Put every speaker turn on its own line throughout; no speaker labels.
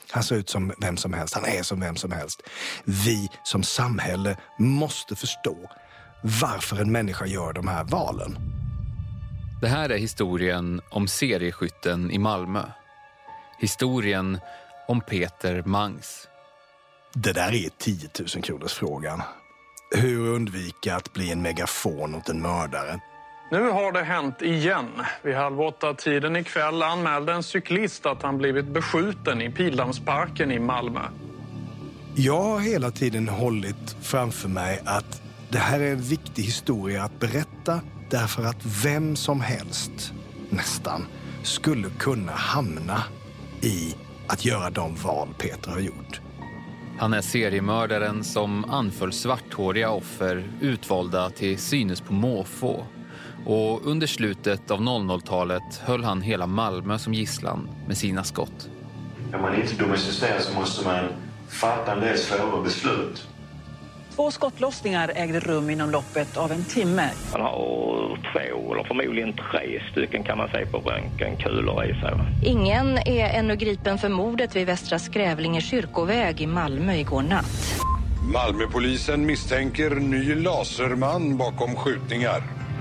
Han ser ut som vem som helst. Han är som vem som helst. Vi som samhälle måste förstå varför en människa gör de här valen.
Det här är historien om serieskytten i Malmö. Historien om Peter Mangs.
Det där är 10 000 kronors frågan. Hur undvika att bli en megafon åt en mördare?
Nu har det hänt igen. Vid 7:30-tiden ikväll anmälde en cyklist att han blivit beskjuten i Pildammsparken i Malmö.
Jag har hela tiden hållit framför mig att det här är en viktig historia att berätta, därför att vem som helst nästan skulle kunna hamna i att göra de val Peter har gjort.
Han är seriemördaren som anföll svarthåriga offer utvalda till synes på måfå. Och under slutet av 00-talet höll han hela Malmö som gisslan med sina skott.
Om man inte domesticerar så måste man fatta en del svåra beslut.
2 skottlossningar ägde rum inom loppet av en timme.
Han har 2 eller förmodligen 3 stycken kan man säga på röntgenkulor i sig.
Ingen är ännu gripen för mordet vid Västra Skrävlinge kyrkoväg i Malmö igår natt.
Malmöpolisen misstänker ny laserman bakom skjutningar.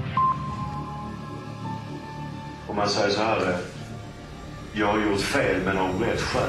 Om man säger så här, jag har gjort fel men har blivit själv.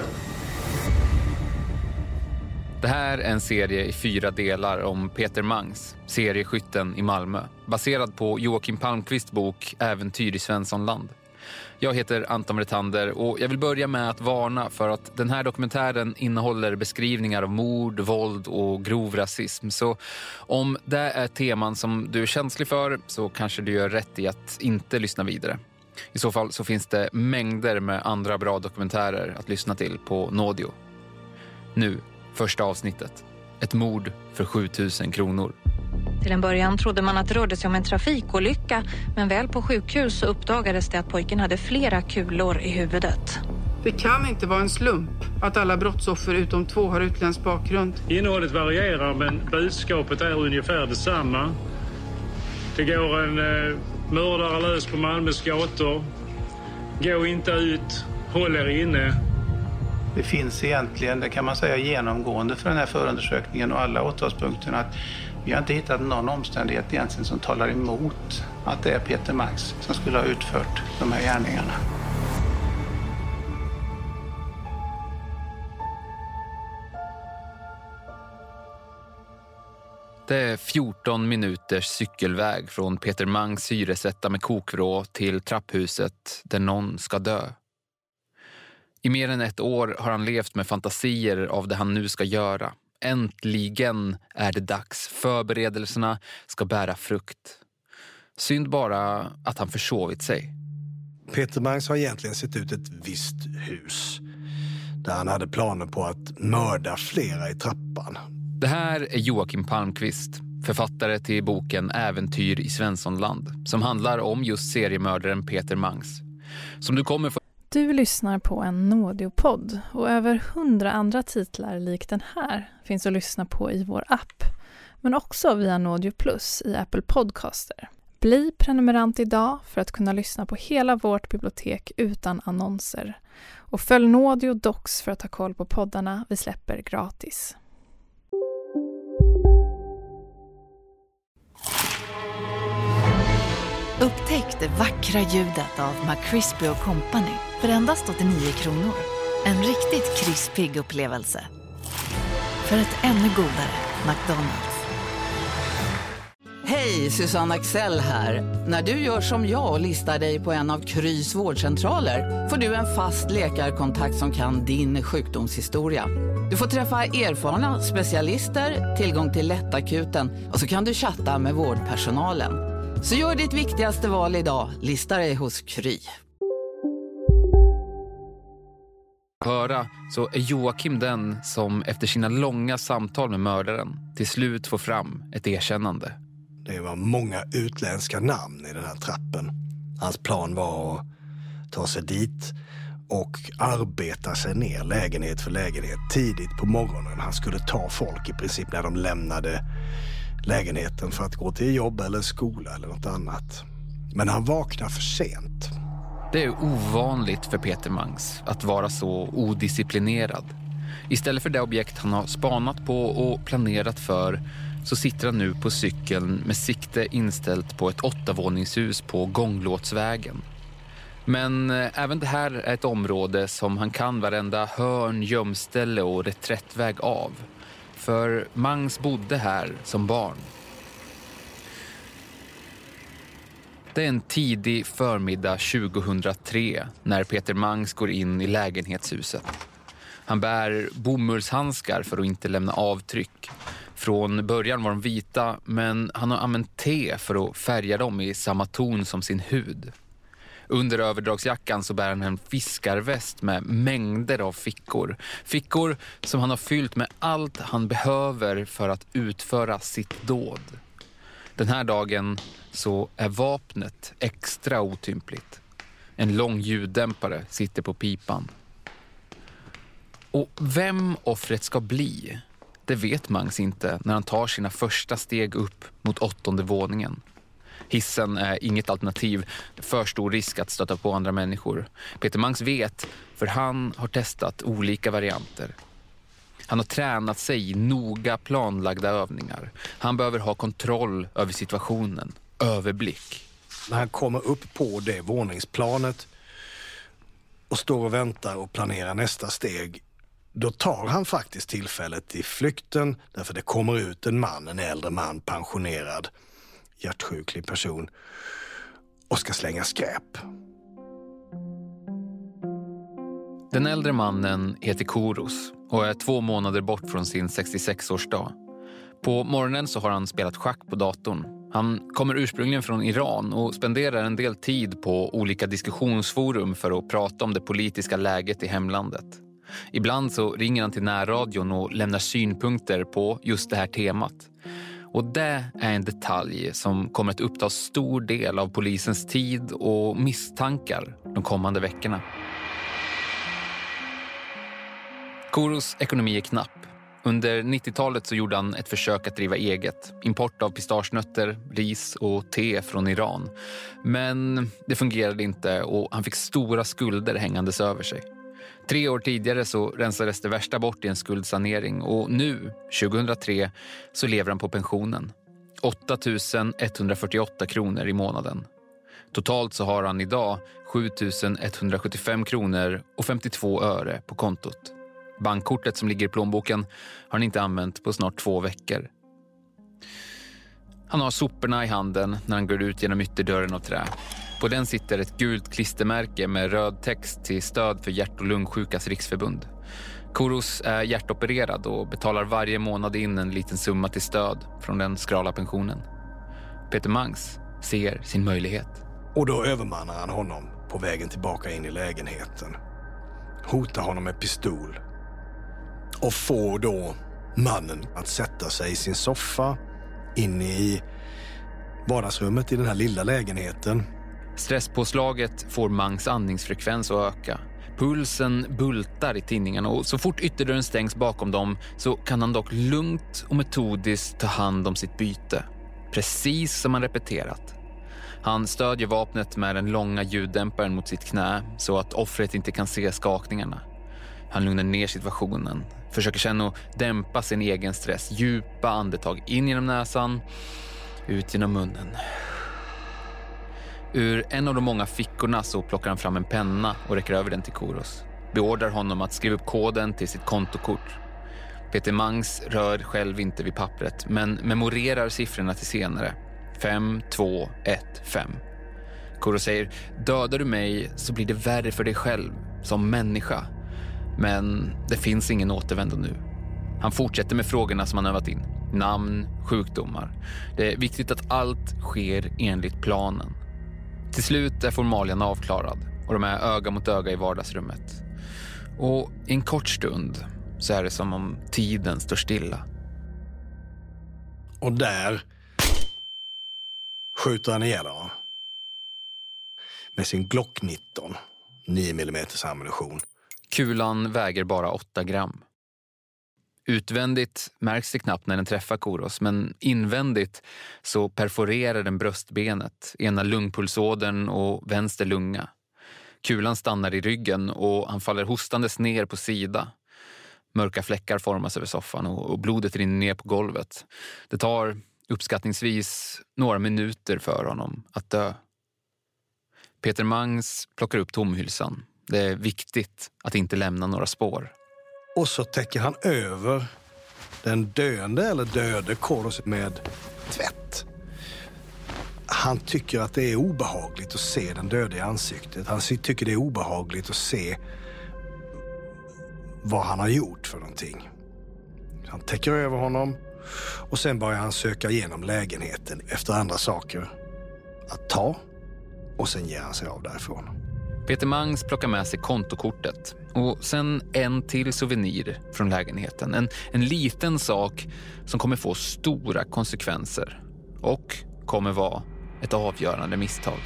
Det här är en serie i 4 delar om Peter Mangs, serieskytten i Malmö, baserad på Joakim Palmqvists bok Äventyr i Svenssonland. Jag heter Anton Retander och jag vill börja med att varna för att den här dokumentären innehåller beskrivningar av mord, våld och grov rasism. Så om det är teman som du är känslig för så kanske du gör rätt i att inte lyssna vidare. I så fall så finns det mängder med andra bra dokumentärer att lyssna till på Nådio. Nu, första avsnittet. Ett mord för 7 000 kronor.
Till en början trodde man att det rörde sig om en trafikolycka, men väl på sjukhus så uppdagades det att pojken hade flera kulor i huvudet.
Det kan inte vara en slump att alla brottsoffer utom 2 har utländsk bakgrund.
Innehållet varierar men budskapet är ungefär detsamma. Det går en mördare lös på Malmös gator. Gå inte ut, håll er inne.
Det finns egentligen, det kan man säga genomgående för den här förundersökningen och alla åtalspunkterna, att vi har inte hittat någon omständighet egentligen som talar emot att det är Peter Mangs som skulle ha utfört de här gärningarna.
Det är 14 minuters cykelväg från Peter Mangs hyresrätta med kokvrå till trapphuset där någon ska dö. I mer än 1 år har han levt med fantasier av det han nu ska göra. Äntligen är det dags. Förberedelserna ska bära frukt. Synd bara att han försovit sig.
Peter Mangs har egentligen sett ut ett visst hus där han hade planer på att mörda flera i trappan.
Det här är Joakim Palmqvist, författare till boken Äventyr i Svenssonland, som handlar om just seriemördaren Peter Mangs. Som du kommer få...
Du lyssnar på en Nådio-podd och över 100 andra titlar lik den här finns att lyssna på i vår app, men också via Nådio Plus i Apple Podcaster. Bli prenumerant idag för att kunna lyssna på hela vårt bibliotek utan annonser. Och följ Nådio Docs för att ha koll på poddarna vi släpper gratis.
Upptäck det vackra ljudet av McCrispy & Company för endast 89 kronor. En riktigt krispig upplevelse. För ett ännu godare McDonald's.
Hej, Susanne Axel här. När du gör som jag och listar dig på en av Krys vårdcentraler får du en fast läkarkontakt som kan din sjukdomshistoria. Du får träffa erfarna specialister, tillgång till lättakuten och så kan du chatta med vårdpersonalen. Så gör ditt viktigaste val idag. Lista dig hos Kry.
Höra så är Joakim den som efter sina långa samtal med mördaren till slut får fram ett erkännande.
Det var många utländska namn i den här trappen. Hans plan var att ta sig dit och arbeta sig ner lägenhet för lägenhet tidigt på morgonen. Han skulle ta folk i princip när de lämnade lägenheten för att gå till jobb eller skola eller något annat. Men han vaknar för sent.
Det är ovanligt för Peter Mangs att vara så odisciplinerad. Istället för det objekt han har spanat på och planerat för så sitter han nu på cykeln med sikte inställt på ett 8-våningshus på Gånglåtsvägen. Men även det här är ett område som han kan varenda hörn, gömställe och reträttväg av. För Mangs bodde här som barn. Det är en tidig förmiddag 2003 när Peter Mangs går in i lägenhetshuset. Han bär bomullshandskar för att inte lämna avtryck. Från början var de vita, men han har använt te för att färga dem i samma ton som sin hud. Under överdragsjackan så bär han en fiskarväst med mängder av fickor. Fickor som han har fyllt med allt han behöver för att utföra sitt dåd. Den här dagen så är vapnet extra otympligt. En lång ljuddämpare sitter på pipan. Och vem offret ska bli, det vet Mangs inte när han tar sina första steg upp mot 8:e våningen. Hissen är inget alternativ, för stor risk att stöta på andra människor. Peter Mangs vet, för han har testat olika varianter. Han har tränat sig i noga planlagda övningar. Han behöver ha kontroll över situationen, överblick.
När han kommer upp på det våningsplanet och står och väntar och planerar nästa steg, då tar han faktiskt tillfället i flykten, därför det kommer ut en äldre man, pensionerad, hjärtsjuklig person, och ska slänga skräp.
Den äldre mannen heter Kouros och är 2 månader bort från sin 66-årsdag. På morgonen så har han spelat schack på datorn. Han kommer ursprungligen från Iran och spenderar en del tid på olika diskussionsforum för att prata om det politiska läget i hemlandet. Ibland så ringer han till närradion och lämnar synpunkter på just det här temat. Och det är en detalj som kommer att uppta stor del av polisens tid och misstankar de kommande veckorna. Kouros ekonomi är knapp. Under 90-talet så gjorde han ett försök att driva eget. Import av pistagenötter, ris och te från Iran. Men det fungerade inte och han fick stora skulder hängandes över sig. 3 år tidigare så rensades det värsta bort i en skuldsanering och nu, 2003, så lever han på pensionen. 8 148 kronor i månaden. Totalt så har han idag 7 175 kronor och 52 öre på kontot. Bankkortet som ligger i plånboken har han inte använt på snart 2 veckor. Han har soporna i handen när han går ut genom ytterdörren av trä. På den sitter ett gult klistermärke med röd text till stöd för hjärt- och lungsjukas riksförbund. Kouros är hjärtopererad och betalar varje månad in en liten summa till stöd från den skrala pensionen. Peter Mangs ser sin möjlighet.
Och då övermannar han honom på vägen tillbaka in i lägenheten. Hotar honom med pistol. Och får då mannen att sätta sig i sin soffa inne i vardagsrummet i den här lilla lägenheten.
Stresspåslaget får Mangs andningsfrekvens att öka. Pulsen bultar i tinningarna och så fort ytterdörren stängs bakom dem så kan han dock lugnt och metodiskt ta hand om sitt byte. Precis som han repeterat. Han stödjer vapnet med den långa ljuddämparen mot sitt knä så att offret inte kan se skakningarna. Han lugnar ner situationen, försöker känna och dämpa sin egen stress. Djupa andetag in genom näsan, ut genom munnen. Ur en av de många fickorna så plockar han fram en penna och räcker över den till Kouros. Beordrar honom att skriva upp koden till sitt kontokort. Peter Mangs rör själv inte vid pappret men memorerar siffrorna till senare. 5, 2, 1, 5. Kouros säger, dödar du mig så blir det värre för dig själv som människa. Men det finns ingen återvändo nu. Han fortsätter med frågorna som han övat in. Namn, sjukdomar. Det är viktigt att allt sker enligt planen. Till slut är formalian avklarad och de är öga mot öga i vardagsrummet. Och i en kort stund så är det som om tiden står stilla.
Och där skjuter han ihjäl honom. Med sin Glock 19, 9 mm ammunition.
Kulan väger bara 8 gram. Utvändigt märks det knappt när den träffar Kouros, men invändigt så perforerar den bröstbenet, ena lungpulsådern och vänster lunga. Kulan stannar i ryggen och han faller hostandes ner på sida. Mörka fläckar formas över soffan och blodet rinner ner på golvet. Det tar uppskattningsvis några minuter för honom att dö. Peter Mangs plockar upp tomhylsan. Det är viktigt att inte lämna några spår.
Och så täcker han över den döende eller döde Kolos med tvätt. Han tycker att det är obehagligt att se den döde i ansiktet. Han tycker det är obehagligt att se vad han har gjort för någonting. Han täcker över honom och sen börjar han söka igenom lägenheten efter andra saker att ta och sen ger han sig av därifrån.
Peter Mangs plockar med sig kontokortet och sen en till souvenir från lägenheten. En liten sak som kommer få stora konsekvenser och kommer vara ett avgörande misstag.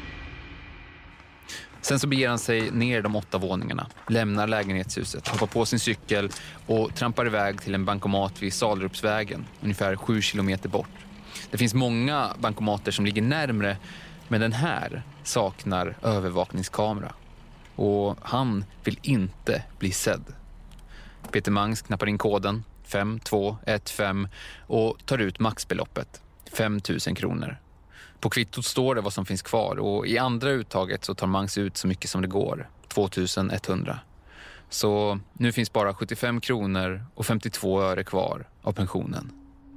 Sen så beger han sig ner de 8 våningarna, lämnar lägenhetshuset, hoppar på sin cykel och trampar iväg till en bankomat vid Salrupsvägen, ungefär 7 kilometer bort. Det finns många bankomater som ligger närmre, men den här saknar övervakningskamera. Och han vill inte bli sedd. Peter Mangs knappar in koden 5215 och tar ut maxbeloppet, 5 000 kronor. På kvittot står det vad som finns kvar och i andra uttaget så tar Mangs ut så mycket som det går, 2100. Så nu finns bara 75 kronor och 52 öre kvar av pensionen.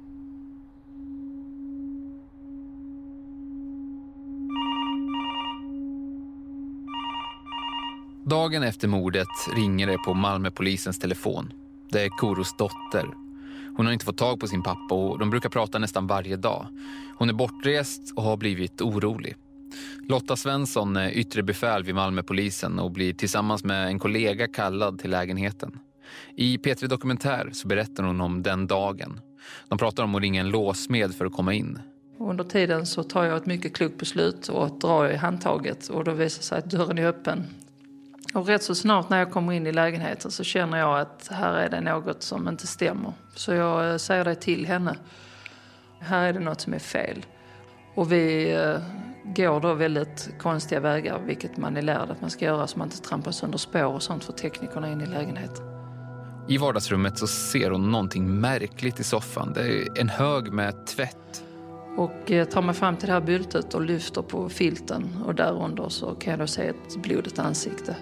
Dagen efter mordet ringer det på Malmöpolisens telefon. Det är Koros dotter. Hon har inte fått tag på sin pappa och de brukar prata nästan varje dag. Hon är bortrest och har blivit orolig. Lotta Svensson är yttre befäl vid Malmöpolisen och blir tillsammans med en kollega kallad till lägenheten. I P3 Dokumentär så berättar hon om den dagen. De pratar om att ringa en låsmed för att komma in.
Under tiden så tar jag ett mycket klokt beslut och drar i handtaget och då visar sig att dörren är öppen. Och rätt så snart när jag kommer in i lägenheten så känner jag att här är det något som inte stämmer. Så jag säger det till henne. Här är det något som är fel. Och vi går då väldigt konstiga vägar, vilket man är lärd att man ska göra så man inte trampas under spår och sånt för teknikerna in i lägenheten.
I vardagsrummet så ser hon någonting märkligt i soffan. Det är en hög med tvätt.
Och tar mig fram till det här byltet och lyfter på filten och där under så kan jag då se ett blodigt ansikte.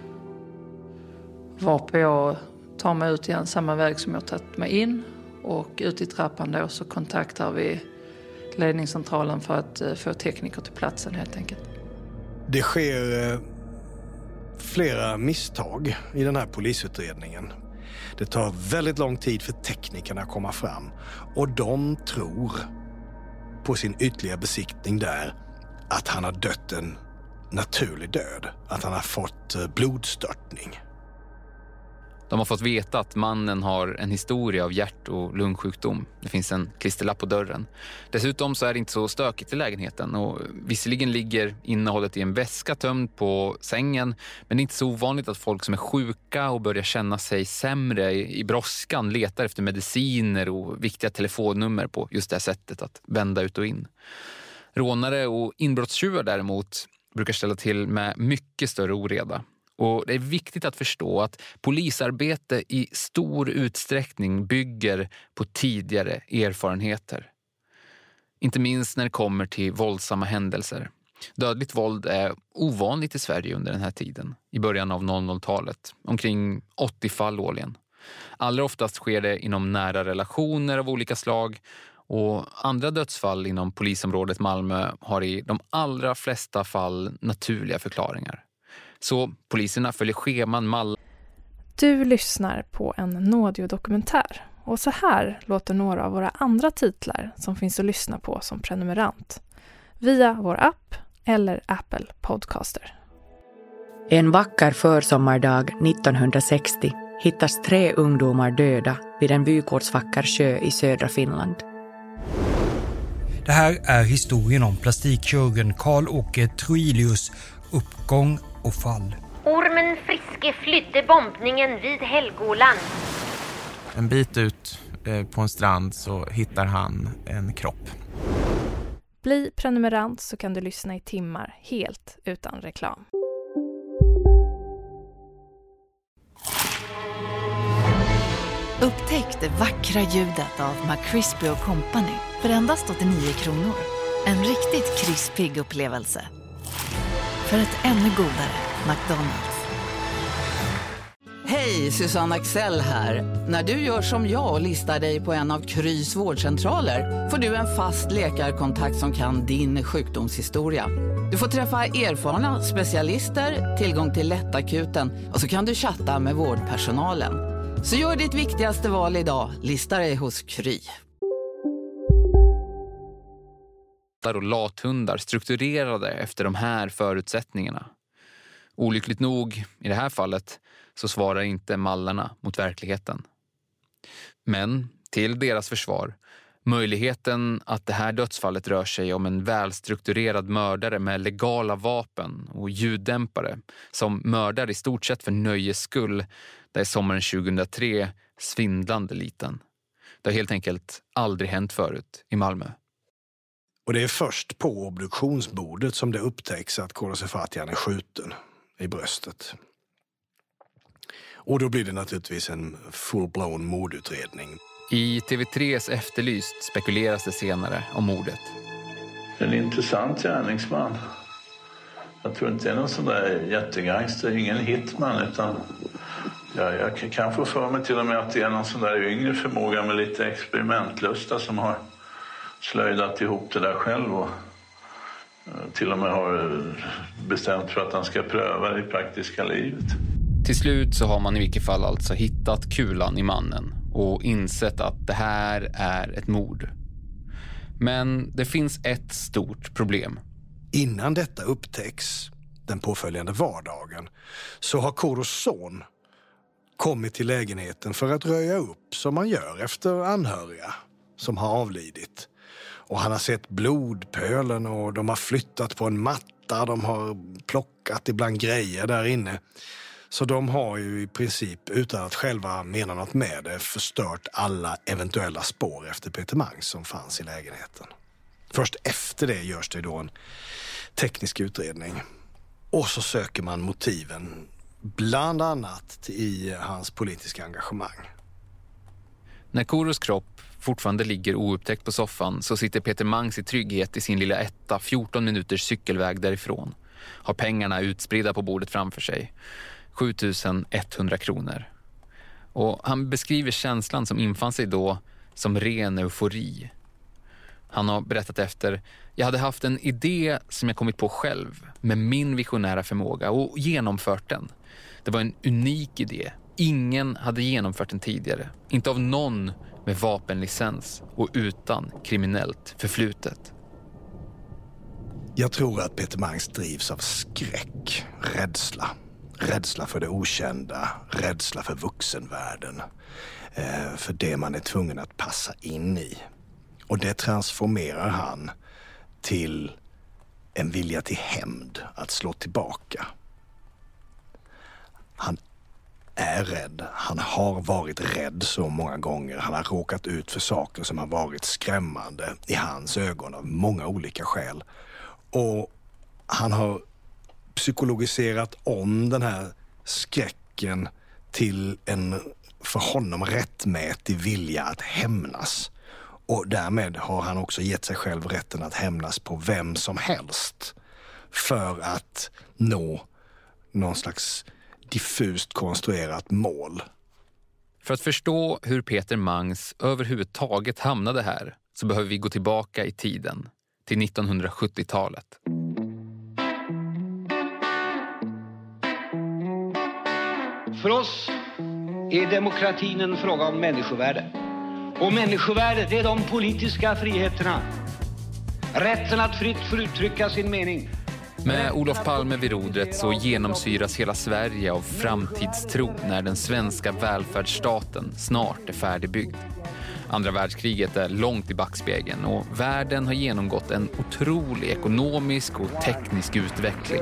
Varpå jag tar mig ut igen samma väg som jag tagit mig in och ut i trappan då så kontaktar vi ledningscentralen för att få tekniker till platsen helt enkelt.
Det sker flera misstag i den här polisutredningen. Det tar väldigt lång tid för teknikerna att komma fram och de tror på sin ytterligare besiktning där att han har dött en naturlig död, att han har fått blodstörtning.
De har fått veta att mannen har en historia av hjärt- och lungsjukdom. Det finns en klisterlapp på dörren. Dessutom så är det inte så stökigt i lägenheten och visserligen ligger innehållet i en väska tömd på sängen, men det är inte så ovanligt att folk som är sjuka och börjar känna sig sämre i brådskan letar efter mediciner och viktiga telefonnummer på just det här sättet att vända ut och in. Rånare och inbrottstjuvar däremot brukar ställa till med mycket större oreda. Och det är viktigt att förstå att polisarbete i stor utsträckning bygger på tidigare erfarenheter. Inte minst när det kommer till våldsamma händelser. Dödligt våld är ovanligt i Sverige under den här tiden, i början av 00-talet. Omkring 80 fall årligen. Allra oftast sker det inom nära relationer av olika slag. Och andra dödsfall inom polisområdet Malmö har i de allra flesta fall naturliga förklaringar. Så poliserna följer scheman mall.
Du lyssnar på en Nådio-dokumentär. Och så här låter några av våra andra titlar som finns att lyssna på som prenumerant. Via vår app eller Apple Podcaster.
En vacker försommardag 1960 hittas 3 ungdomar döda vid en vykortsvacker sjö i södra Finland.
Det här är historien om plastikkirurgen Karl-Åke Troilius uppgång och fall.
Ormen Friske flydde bombningen vid Helgoland.
En bit ut på en strand så hittar han en kropp.
Bli prenumerant så kan du lyssna i timmar helt utan reklam.
Upptäck det vackra ljudet av McCrispy & Company för endast 89 kronor. En riktigt krispig upplevelse. För ett ännu godare McDonald's.
Hej, Susanne Axel här. När du gör som jag och listar dig på en av Krys vårdcentraler får du en fast läkarkontakt som kan din sjukdomshistoria. Du får träffa erfarna specialister, tillgång till lättakuten och så kan du chatta med vårdpersonalen. Så gör ditt viktigaste val idag, lista dig hos Kry.
Och lathundar strukturerade efter de här förutsättningarna. Olyckligt nog, i det här fallet, så svarar inte mallarna mot verkligheten. Men till deras försvar, möjligheten att det här dödsfallet rör sig om en välstrukturerad mördare med legala vapen och ljuddämpare som mördar i stort sett för nöjes skull, där är sommaren 2003 svindlande liten. Det har helt enkelt aldrig hänt förut i Malmö.
Och det är först på obduktionsbordet som det upptäcks att Kåre Sefatian är skjuten i bröstet. Och då blir det naturligtvis en full-blown mordutredning.
I TV3s Efterlyst spekuleras det senare om mordet.
En intressant gärningsman. Jag tror inte det är någon sån där jättegangster, ingen hitman, utan jag kan få för mig till och med att det är någon sån där yngre förmåga med lite experimentlusta som har slöjdat ihop det där själv och till och med har bestämt för att han ska pröva det i praktiska livet.
Till slut så har man i vilket fall alltså hittat kulan i mannen och insett att det här är ett mord. Men det finns ett stort problem.
Innan detta upptäcks den påföljande vardagen så har Kåros son kommit till lägenheten för att röja upp som man gör efter anhöriga som har avlidit. Och han har sett blodpölen och de har flyttat på en matta, de har plockat ibland grejer där inne. Så de har ju i princip, utan att själva mena något med det, förstört alla eventuella spår efter Peter Mangs som fanns i lägenheten. Först efter det görs det då en teknisk utredning. Och så söker man motiven, bland annat i hans politiska engagemang.
När Kåros kropp fortfarande ligger oupptäckt på soffan så sitter Peter Mangs i trygghet i sin lilla etta 14 minuters cykelväg därifrån. Har pengarna utspridda på bordet framför sig. 7100 kronor. Och han beskriver känslan som infann sig då som ren eufori. Han har berättat efter: jag hade haft en idé som jag kommit på själv med min visionära förmåga och genomfört den. Det var en unik idé. Ingen hade genomfört den tidigare. Inte av någon med vapenlicens och utan kriminellt förflutet.
Jag tror att Peter Mangs drivs av skräck, rädsla. Rädsla för det okända, rädsla för vuxenvärlden. För det man är tvungen att passa in i. Och det transformerar han till en vilja till hämnd, att slå tillbaka. Han är rädd. Han har varit rädd så många gånger. Han har råkat ut för saker som har varit skrämmande i hans ögon av många olika skäl. Och han har psykologiserat om den här skräcken till en för honom rättmätig vilja att hämnas. Och därmed har han också gett sig själv rätten att hämnas på vem som helst för att nå någon slags diffust konstruerat mål.
För att förstå hur Peter Mangs överhuvudtaget hamnade här så behöver vi gå tillbaka i tiden till 1970-talet.
För oss är demokratin en fråga om människovärde. Och människovärde, det är de politiska friheterna. Rätten att fritt få uttrycka sin mening.
Med Olof Palme vid rodret så genomsyras hela Sverige av framtidstro när den svenska välfärdsstaten snart är färdigbyggd. Andra världskriget är långt i backspegeln och världen har genomgått en otrolig ekonomisk och teknisk utveckling.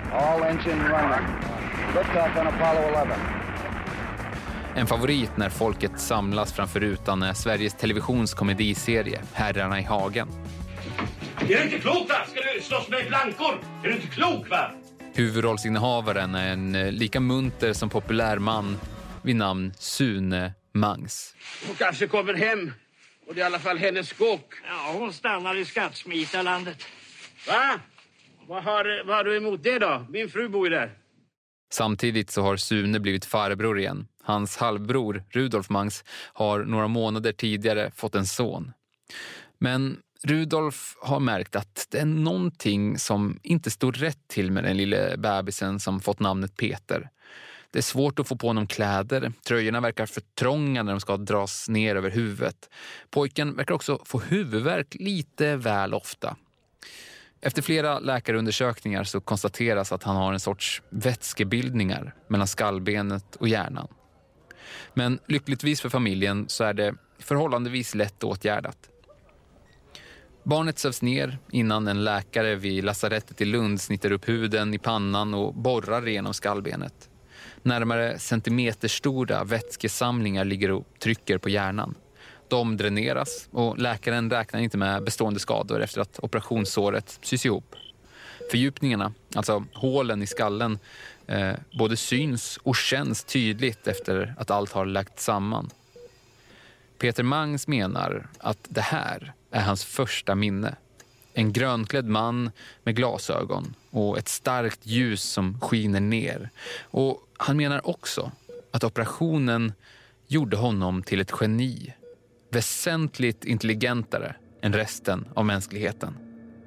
En favorit när folket samlas framför rutan är Sveriges Televisions komediserie Herrarna i hagen.
Är du inte klok, va? Ska du slåss med blankor? Är du inte klok, va?
Huvudrollsinnehavaren är en lika munter som populär man vid namn Sune Mangs.
Hon kanske kommer hem. Och det är i alla fall hennes skåk.
Ja, hon stannar i skattsmitarlandet.
Va? Vad har du emot det då? Min fru bor ju där.
Samtidigt så har Sune blivit farbror igen. Hans halvbror, Rudolf Mangs, har några månader tidigare fått en son. Men Rudolf har märkt att det är någonting som inte står rätt till med den lille bebisen som fått namnet Peter. Det är svårt att få på honom kläder. Tröjorna verkar för trånga när de ska dras ner över huvudet. Pojken verkar också få huvudvärk lite väl ofta. Efter flera läkarundersökningar så konstateras att han har en sorts vätskebildningar mellan skallbenet och hjärnan. Men lyckligtvis för familjen så är det förhållandevis lätt åtgärdat. Barnet sövs ner innan en läkare vid lasarettet i Lund snittar upp huden i pannan och borrar igenom skallbenet. Närmare centimeterstora vätskesamlingar ligger och trycker på hjärnan. De dräneras och läkaren räknar inte med bestående skador efter att operationssåret sys ihop. Fördjupningarna, alltså hålen i skallen, både syns och känns tydligt efter att allt har lagt samman. Peter Mangs menar att det här är hans första minne. En grönklädd man med glasögon och ett starkt ljus som skiner ner. Och han menar också att operationen gjorde honom till ett geni. Väsentligt intelligentare än resten av mänskligheten.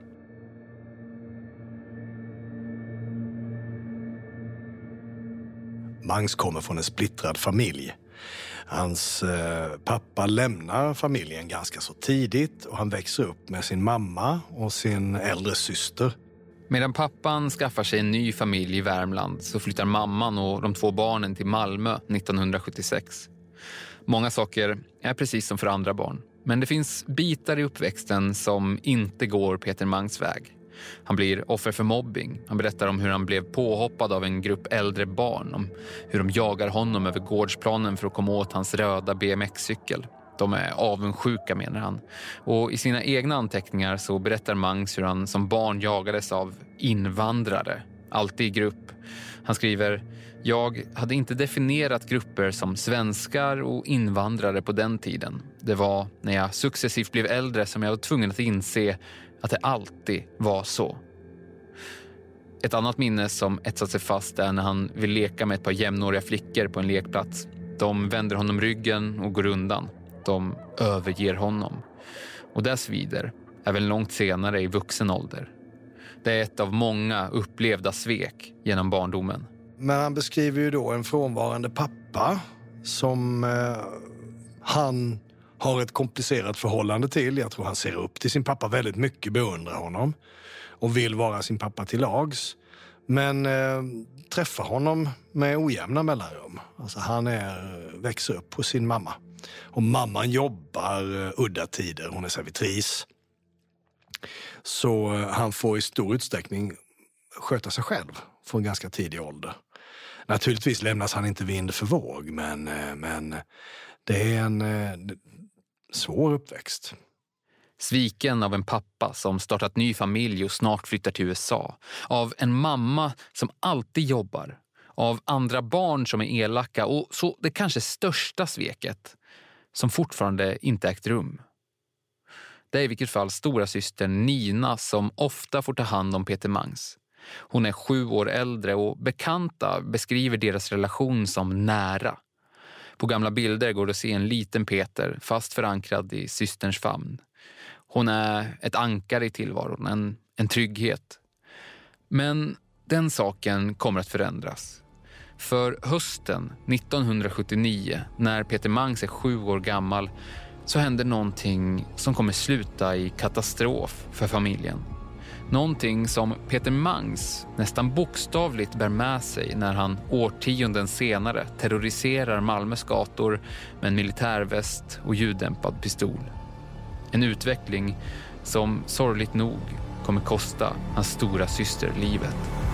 Mangs kommer från en splittrad familj. Hans pappa lämnar familjen ganska så tidigt och han växer upp med sin mamma och sin äldre syster.
Medan pappan skaffar sig en ny familj i Värmland så flyttar mamman och de 2 barnen till Malmö 1976. Många saker är precis som för andra barn. Men det finns bitar i uppväxten som inte går Peter Mangs väg. Han blir offer för mobbing. Han berättar om hur han blev påhoppad av en grupp äldre barn. Om hur de jagar honom över gårdsplanen för att komma åt hans röda BMX-cykel. De är avundsjuka, menar han. Och i sina egna anteckningar så berättar Mangs hur han som barn jagades av invandrare. Alltid i grupp. Han skriver: jag hade inte definierat grupper som svenskar och invandrare på den tiden. Det var när jag successivt blev äldre som jag var tvungen att inse att det alltid var så. Ett annat minne som etsat sig fast är när han vill leka med ett par jämnåriga flickor på en lekplats. De vänder honom ryggen och går undan. De överger honom. Och det svider, även långt senare i vuxen ålder. Det är ett av många upplevda svek genom barndomen.
Men han beskriver ju då en frånvarande pappa som han har ett komplicerat förhållande till. Jag tror han ser upp till sin pappa väldigt mycket, beundrar honom och vill vara sin pappa till lags. Men träffar honom med ojämna mellanrum. Alltså han växer upp hos sin mamma. Och mamman jobbar udda tider, hon är servitris. Så han får i stor utsträckning sköta sig själv från ganska tidig ålder. Naturligtvis lämnas han inte vind för våg, men det är en svår uppväxt.
Sviken av en pappa som startat ny familj och snart flyttar till USA. Av en mamma som alltid jobbar. Av andra barn som är elaka och så det kanske största sveket som fortfarande inte ägt rum. Det är i vilket fall stora syster Nina som ofta får ta hand om Peter Mangs. Hon är 7 år äldre och bekanta beskriver deras relation som nära. På gamla bilder går det att se en liten Peter fast förankrad i systerns famn. Hon är ett ankare i tillvaron, en trygghet. Men den saken kommer att förändras. För hösten 1979, när Peter Mangs är 7 år gammal, så händer någonting som kommer sluta i katastrof för familjen. Någonting som Peter Mangs nästan bokstavligt bär med sig när han årtionden senare terroriserar Malmös gator med en militärväst och ljuddämpad pistol. En utveckling som sorgligt nog kommer kosta hans stora syster livet.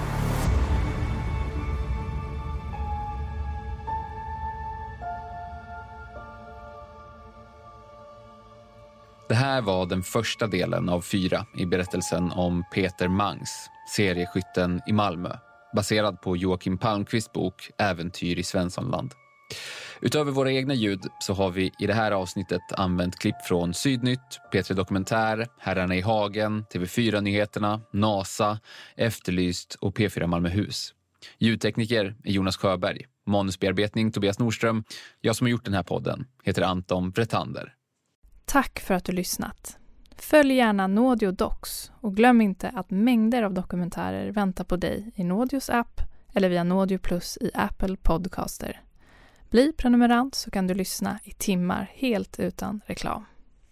Det här var den första delen av 4 i berättelsen om Peter Mangs, serieskytten i Malmö, baserad på Joakim Palmqvists bok Äventyr i Svenssonland. Utöver våra egna ljud så har vi i det här avsnittet använt klipp från Sydnytt, P3 Dokumentär, Herrarna i Hagen, TV4-nyheterna, NASA, Efterlyst och P4 Malmöhus. Ljudtekniker är Jonas Sjöberg, manusbearbetning Tobias Nordström. Jag som har gjort den här podden heter Anton Vretander.
Tack för att du lyssnat. Följ gärna Nådio Docs och glöm inte att mängder av dokumentärer väntar på dig i Nådios app eller via Nådio Plus i Apple Podcaster. Bli prenumerant så kan du lyssna i timmar helt utan reklam.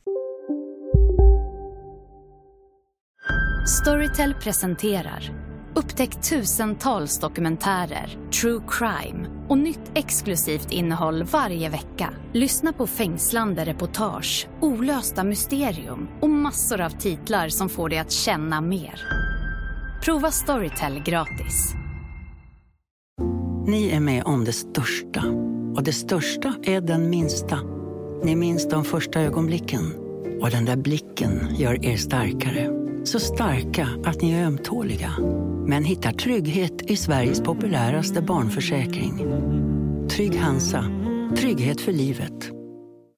Storytel presenterar upptäck tusentals dokumentärer, true crime och nytt exklusivt innehåll varje vecka. Lyssna på fängslande reportage, olösta mysterium och massor av titlar som får dig att känna mer. Prova Storytel gratis.
Ni är med om det största. Och det största är den minsta. Ni minns de första ögonblicken. Och den där blicken gör er starkare. Så starka att ni är ömtåliga. Men hittar trygghet i Sveriges populäraste barnförsäkring. Trygg Hansa. Trygghet för livet.